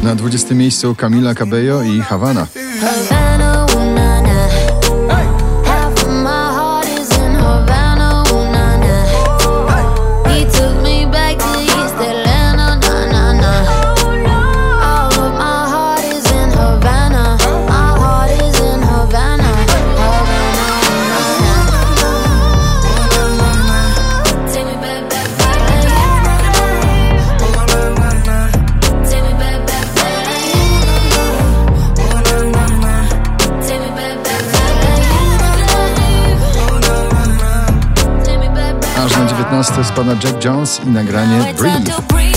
Na 20. miejscu Camila Cabello i Havana. Aż na 19 spada Jack Jones i nagranie Breathe.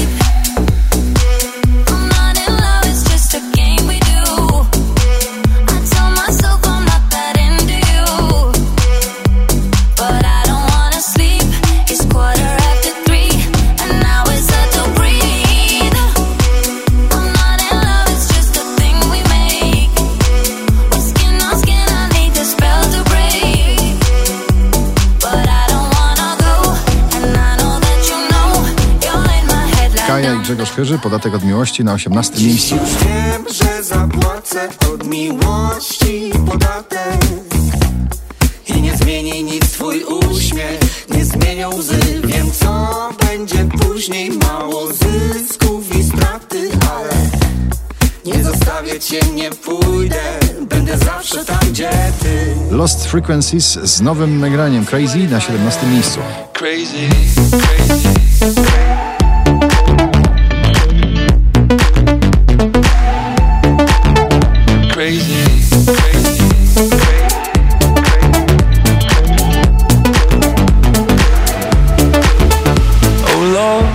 Kaja i Grzegorz Chyży, Podatek od miłości na 18. miejscu. Już wiem, że zapłacę od miłości podatek i nie zmieni nic twój uśmiech, nie zmienią łzy. Wiem, co będzie później, mało zysków i straty, ale nie zostawię cię, nie pójdę, będę zawsze tam, gdzie ty. Lost Frequencies z nowym nagraniem Crazy na 17. miejscu. Crazy, crazy. Oh Lord,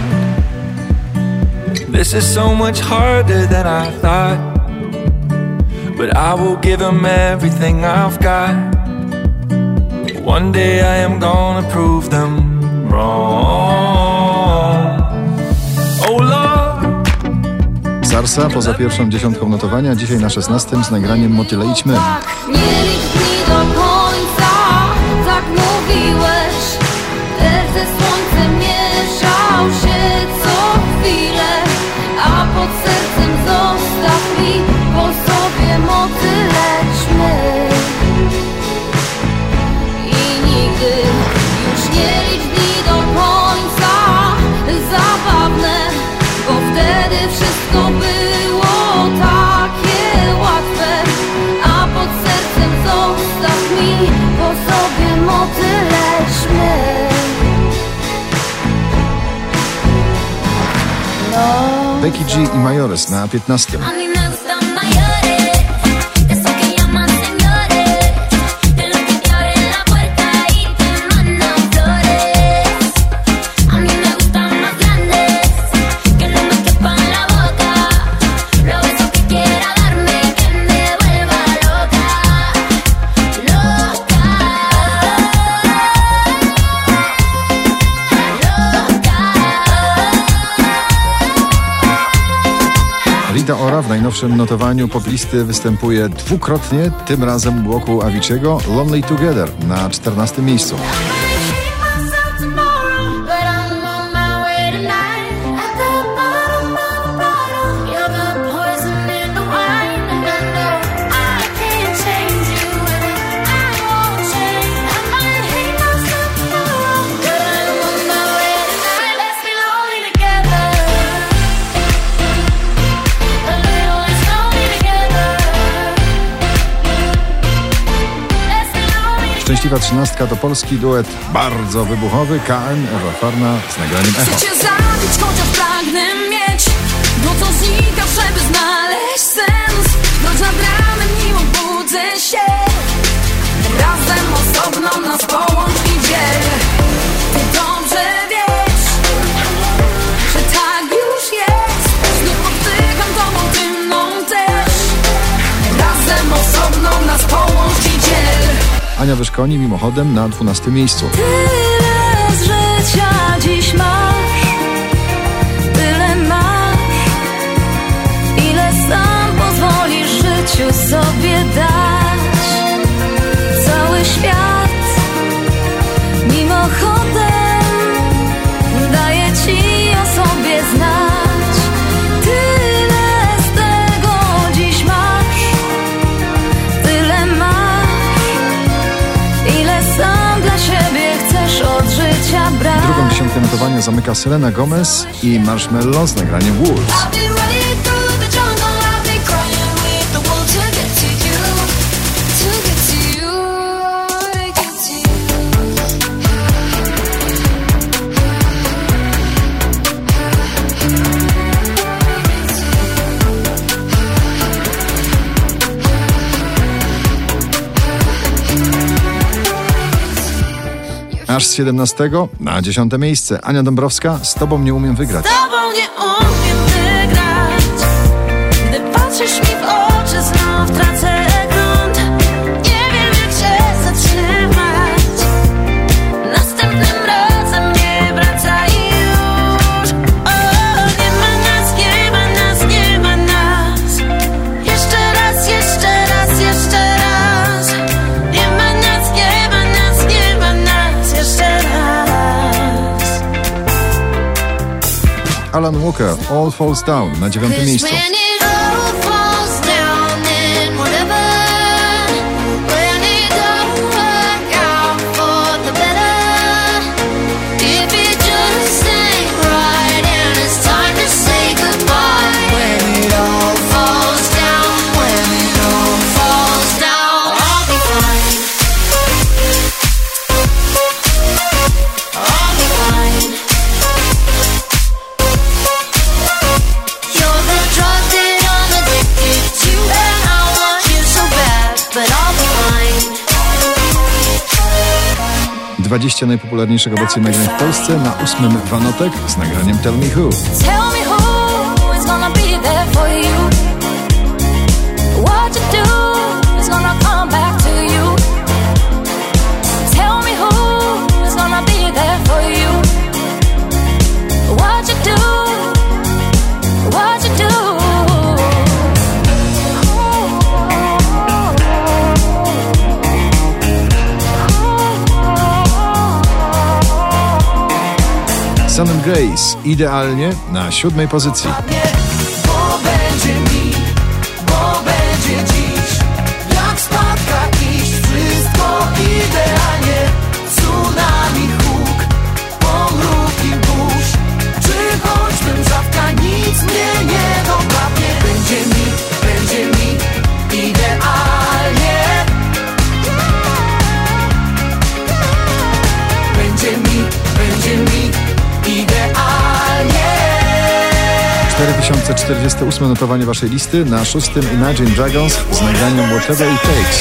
this is so much harder than I thought, but I will give him everything I've got. One day I am gonna prove them wrong. Oh Lord. Sarsa poza pierwszą dziesiątką notowania, dzisiaj na 16 z nagraniem Motyle i ćmy. Nie licz dni do końca, tak mówiłeś. Deszcz ze słońcem mieszał się co chwilę, a pod sercem zostaw mi po sobie motyle ćmy. I nigdy już nie licz dni do końca, zabawne, bo wtedy wszystko było takie łatwe, a pod sercem zostaw mi po sobie motyle ćmy. Becky G i Majores na 15. Rita Ora w najnowszym notowaniu poplisty występuje dwukrotnie, tym razem u boku Avicii'ego. Lonely Together na 14. miejscu. Szczęśliwa 13 to polski duet bardzo wybuchowy, KM, Ewa Farna z nagraniem Echo. Chcę cię zabić, chociaż pragnę mieć to, co znika, żeby znaleźć sens. Noc nad ranem, nim obudzę się, razem osobno nas połącz i dziel. Ty dobrze wiesz, że tak już jest. Znów oddycham tobą, ty mną też. Razem osobno nas połącz i dziel. Ania Wyszkoni mimochodem na 12. miejscu. Tyle z życia dziś masz, tyle masz, ile sam pozwolisz życiu sobie dać. Cały świat mimochodem daje ci o sobie znać. Tyle z życia brak. Drugą dziesiątkę notowania zamyka Selena Gomez i Marshmello z nagraniem Wolves. I'll be running through the jungle, I'll be crying with the wolves to get to you, to get to you, to get to Aż z 17 na 10 miejsce Ania Dąbrowska, Z tobą nie umiem wygrać. Z tobą nie umiem wygrać. Gdy patrzysz mi w oczy, znów tracę grunt. Nie wiem, jak się zatrzymać. Następnym razem nie wracaj już. O, nie ma nas, nie ma nas, nie ma nas. Jeszcze raz, jeszcze raz, jeszcze raz. Nie ma nas, nie ma nas, nie ma nas. Jeszcze raz. Alan Walker, All Falls Down na 9 miejscu. When it all falls down and whatever, when it don't work out for the better, if it just ain't right and it's time to say goodbye. When it all falls down, when it all falls down, I'll be fine. I'll be fine. You're the drug that I'm addicted to, and I want you so bad, but I'll be fine. 20 najpopularniejszych obecnie nagrań w Polsce. Na 8 Vanotek z nagraniem Tell Me Who. Tell me who is gonna be there for you. What you do is gonna come back to you. Tell me who is gonna be there for you. What you do, what you do. Sun and Grace, Idealnie na 7 pozycji. Bo będzie mi, bo będzie dziś. Jak spadka iść, wszystko idealnie. Tsunami, huk, pomrówki burz. Czy choćbym żabka, nic mnie nie dopadnie. Będzie mi idealnie. Będzie mi idealnie. 4048 notowanie waszej listy. Na 6 Imagine Dragons z nagraniem Whatever It Takes.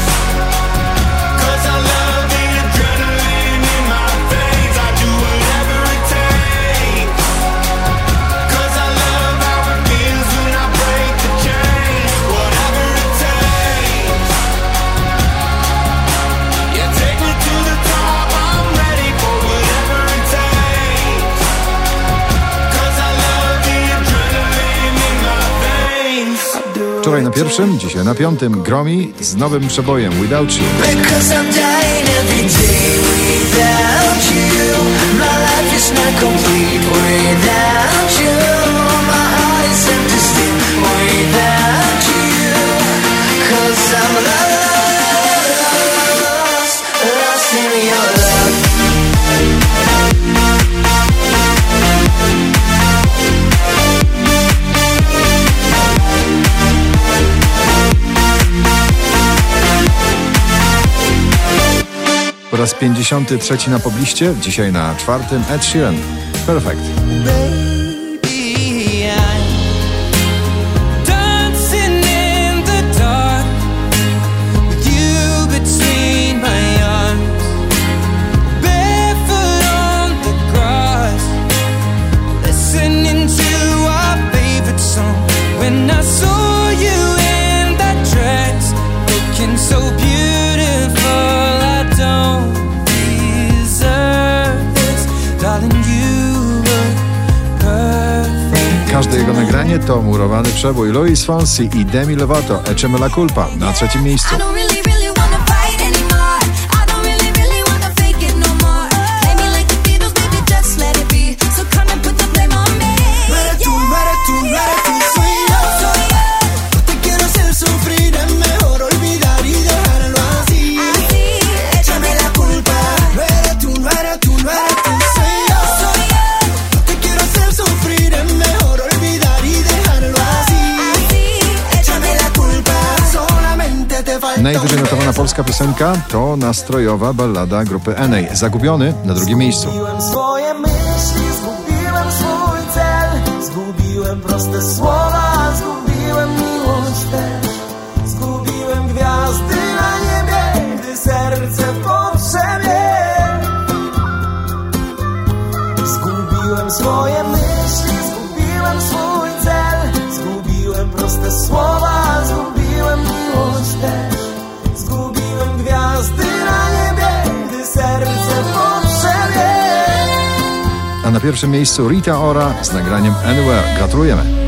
Wczoraj na 1, dzisiaj na 5 Gromi z nowym przebojem Without You. Because I'm dying every day without you. My life is not complete without you. My heart is empty still without you. 'Cause I'm lost in your love. Po raz 53 na pobliście, dzisiaj na 4 Ed Sheeran. Perfect. Każde jego nagranie to murowany przebój. Luis Fonsi i Demi Lovato, Echeme la Culpa na 3 miejscu. Tú no eres piosenka to nastrojowa ballada grupy NA. Zagubiony na drugim miejscu. Zgubiłem swoje myśli, zgubiłem swój cel, zgubiłem proste słowa, zgubiłem miłość też. Zgubiłem gwiazdy na niebie, gdy serce w potrzebie. Zgubiłem swoje myśli, zgubiłem swój cel, zgubiłem proste słowa, zgubiłem miłość też. Zgubiłem gwiazdy na niebie, gdy serce w potrzebie. A na pierwszym miejscu Rita Ora z nagraniem Anywhere. Gratulujemy.